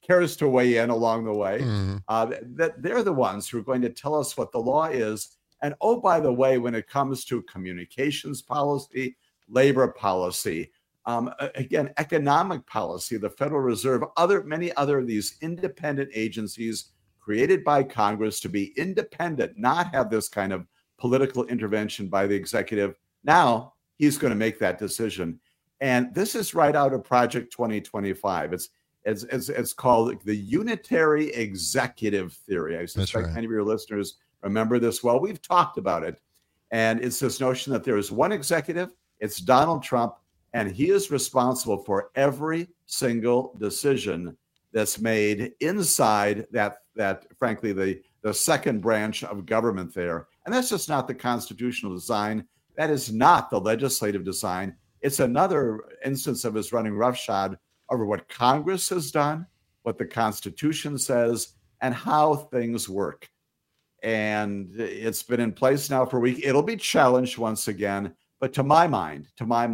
cares to weigh in along the way, that they're the ones who are going to tell us what the law is. And oh, by the way, when it comes to communications policy, labor policy, again, economic policy, the Federal Reserve, many other of these independent agencies created by Congress to be independent, not have this kind of political intervention by the executive. Now he's going to make that decision. And this is right out of Project 2025. It's called the unitary executive theory. I suspect many of your listeners remember this well. We've talked about it. And it's this notion that there is one executive, it's Donald Trump, and he is responsible for every single decision that's made inside that frankly, the second branch of government there. And that's just not the constitutional design. That is not the legislative design. It's another instance of his running roughshod over what Congress has done, what the Constitution says, and how things work. And it's been in place now for a week. It'll be challenged once again. But to my mind,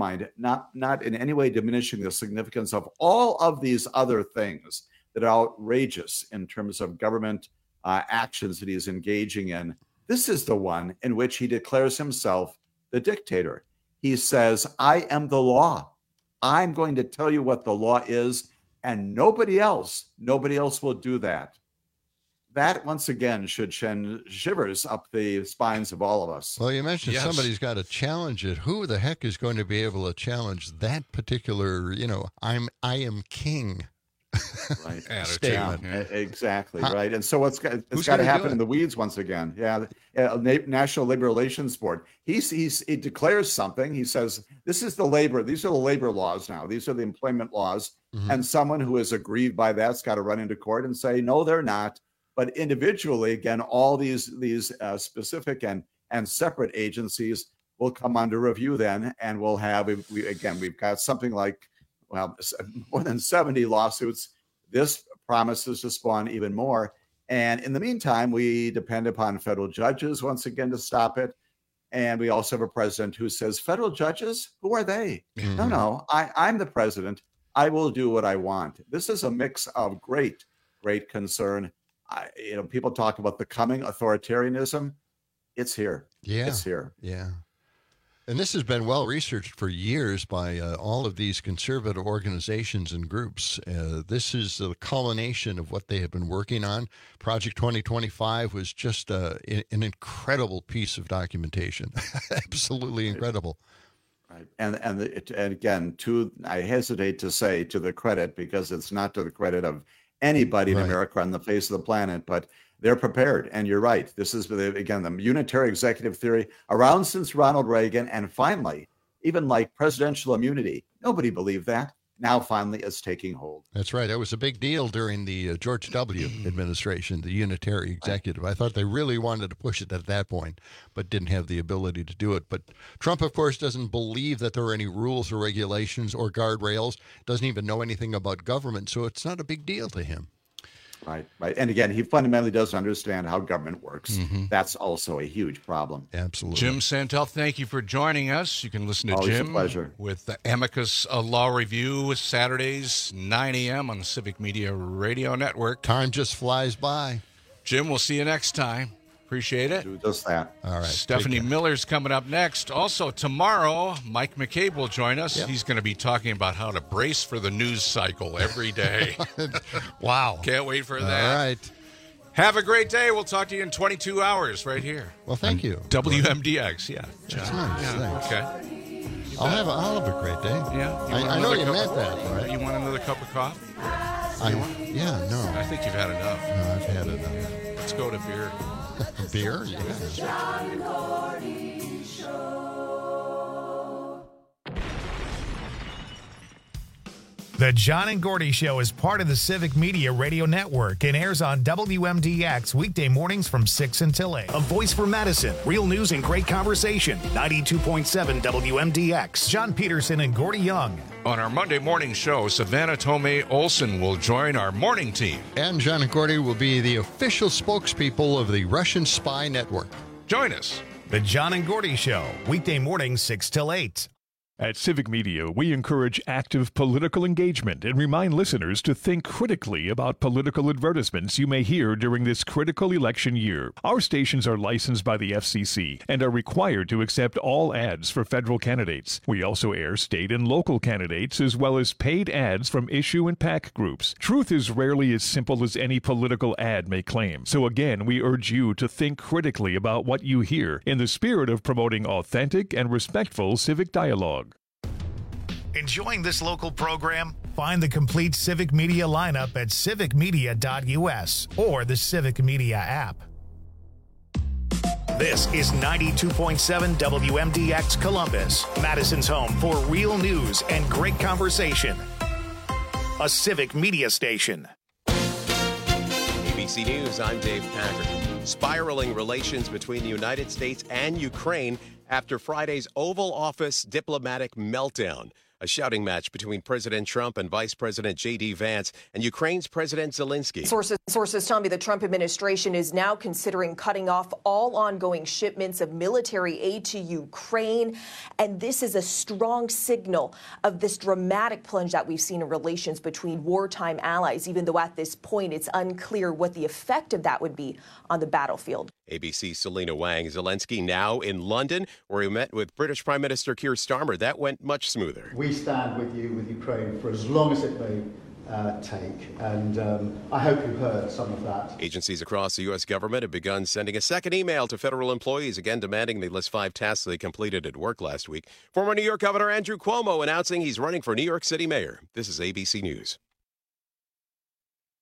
not in any way diminishing the significance of all of these other things that are outrageous in terms of government actions that he's engaging in. This is the one in which he declares himself the dictator. He says, I am the law. I'm going to tell you what the law is, and nobody else will do that. That, once again, should send shivers up the spines of all of us. Well, you mentioned somebody's got to challenge it. Who the heck is going to be able to challenge that particular, I am king right statement? Yeah, exactly, right. And so it's got to happen in the weeds once again. Yeah, National Labor Relations Board. He declares something. He says, these are the labor laws now. These are the employment laws. Mm-hmm. And someone who is aggrieved by that's got to run into court and say, no, they're not. But individually, again, all these specific and separate agencies will come under review then, and we'll have, we've got something like, more than 70 lawsuits. This promises to spawn even more. And in the meantime, we depend upon federal judges once again to stop it. And we also have a president who says, federal judges, who are they? Mm-hmm. No, I'm the president. I will do what I want. This is a mix of great concern. People talk about the coming authoritarianism. It's here. Yeah. It's here. Yeah. And this has been well researched for years by all of these conservative organizations and groups. This is the culmination of what they have been working on. Project 2025 was just an incredible piece of documentation. Absolutely incredible. Right. And again, I hesitate to say to the credit, because it's not to the credit of anybody in America on the face of the planet, but they're prepared. And you're right. This is, again, the unitary executive theory around since Ronald Reagan. And finally, even like presidential immunity, nobody believed that. Now finally it's taking hold. That's right. That was a big deal during the George W. administration, the unitary executive. I thought they really wanted to push it at that point, but didn't have the ability to do it. But Trump, of course, doesn't believe that there are any rules or regulations or guardrails, doesn't even know anything about government, so it's not a big deal to him. Right. And again, he fundamentally doesn't understand how government works. Mm-hmm. That's also a huge problem. Absolutely. Jim Santel, thank you for joining us. You can listen to Jim with the Amicus Law Review Saturdays, 9 a.m. on the Civic Media Radio Network. Time just flies by. Jim, we'll see you next time. Appreciate it. Do just that. All right. Stephanie Miller's coming up next. Also, tomorrow, Mike McCabe will join us. Yep. He's going to be talking about how to brace for the news cycle every day. Wow. Can't wait for that. All right. Have a great day. We'll talk to you in 22 hours right here. Well, thank you. WMDX. Yeah. That's nice. Yeah. Okay. I'll have a great day. Yeah. I know you meant that, right? You want another cup of coffee? No. I think you've had enough. No, I've had enough. Let's go to beer. Beer? Yeah. John Gordy Show. The John and Gordy Show is part of the Civic Media Radio Network and airs on WMDX weekday mornings from 6 until 8. A voice for Madison. Real news and great conversation. 92.7 WMDX. John Peterson and Gordy Young. On our Monday morning show, Savannah Tomei Olsen will join our morning team. And John and Gordy will be the official spokespeople of the Russian spy network. Join us. The John and Gordy Show, weekday mornings 6 till 8. At Civic Media, we encourage active political engagement and remind listeners to think critically about political advertisements you may hear during this critical election year. Our stations are licensed by the FCC and are required to accept all ads for federal candidates. We also air state and local candidates as well as paid ads from issue and PAC groups. Truth is rarely as simple as any political ad may claim. So again, we urge you to think critically about what you hear in the spirit of promoting authentic and respectful civic dialogue. Enjoying this local program? Find the complete Civic Media lineup at civicmedia.us or the Civic Media app. This is 92.7 WMDX Columbus, Madison's home for real news and great conversation. A Civic Media station. ABC News, I'm Dave Packard. Spiraling relations between the United States and Ukraine after Friday's Oval Office diplomatic meltdown. A shouting match between President Trump and Vice President J.D. Vance and Ukraine's President Zelensky. Sources tell me the Trump administration is now considering cutting off all ongoing shipments of military aid to Ukraine. And this is a strong signal of this dramatic plunge that we've seen in relations between wartime allies, even though at this point it's unclear what the effect of that would be on the battlefield. ABC's Selena Wang. Zelensky now in London, where he met with British Prime Minister Keir Starmer. That went much smoother. We stand with you, with Ukraine, for as long as it may take. And I hope you've heard some of that. Agencies across the U.S. government have begun sending a second email to federal employees, again demanding they list 5 tasks they completed at work last week. Former New York Governor Andrew Cuomo announcing he's running for New York City mayor. This is ABC News.